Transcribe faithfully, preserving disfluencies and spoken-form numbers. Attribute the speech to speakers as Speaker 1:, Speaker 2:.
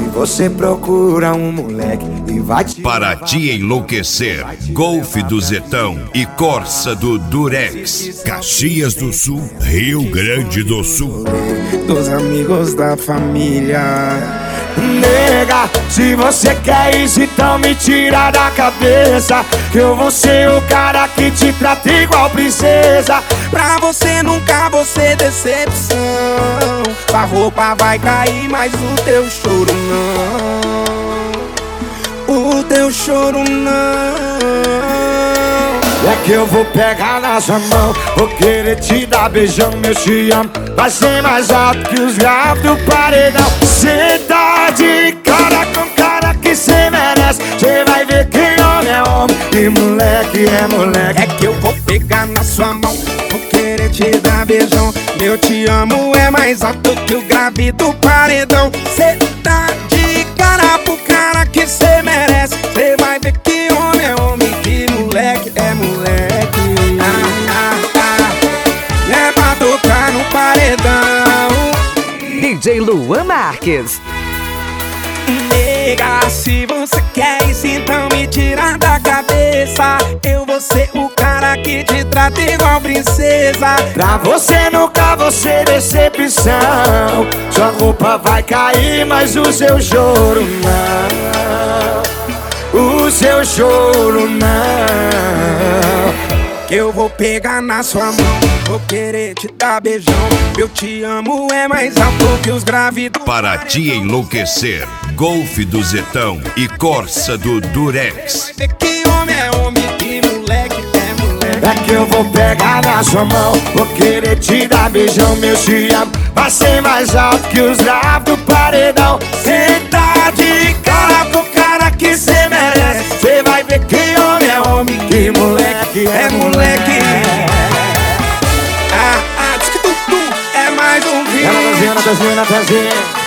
Speaker 1: você procura um moleque e vai te...
Speaker 2: Para te enlouquecer, Golf do Zetão e Corsa do Durex. Caxias do Sul, Rio Grande do Sul.
Speaker 1: Dos amigos da família. Nega, se você quer isso, então me tira da cabeça que eu vou ser o cara que te trata igual princesa.
Speaker 3: Pra você nunca vou ser decepção. A roupa vai cair, mas o teu choro não. O teu choro não.
Speaker 1: É que eu vou pegar na sua mão, vou querer te dar beijão, meu te amo. Vai ser mais alto que os graves do paredão. Cê tá de cara com cara que cê merece. Cê vai ver que homem é homem e moleque é moleque.
Speaker 3: É que eu vou pegar na sua mão, vou querer te dar beijão. Meu te amo é mais alto que o grave do paredão. Cê tá de cara pro cara que cê merece. Cê vai ver que homem é homem, que moleque é moleque. Ah, ah, ah. É pra tocar no paredão.
Speaker 4: D J Luan Marques.
Speaker 3: Nega, se você quer isso, então me tira da cabeça. Eu vou ser o cara que te trata igual princesa.
Speaker 1: Pra você nunca vou ser decepção. Sua roupa vai cair, mas o seu choro não. O seu choro não.
Speaker 3: Que eu vou pegar na sua mão, vou querer te dar beijão. Eu te amo é mais alto que os graves do...
Speaker 2: Para te enlouquecer, Golf do Zetão e Corsa do Durex.
Speaker 3: Vai ver que homem é homem, que moleque é moleque.
Speaker 1: É que eu vou pegar na sua mão, vou querer te dar beijão, meu te amo. Vai ser mais alto que os graves do paredão. Cê tá de cara com cara que cê merece. Cê vai ver que homem é homem, que moleque é moleque.
Speaker 3: Ah, ah, diz que tudo é mais um vídeo.
Speaker 1: Ela tá vendo, tá vendo, tá vendo.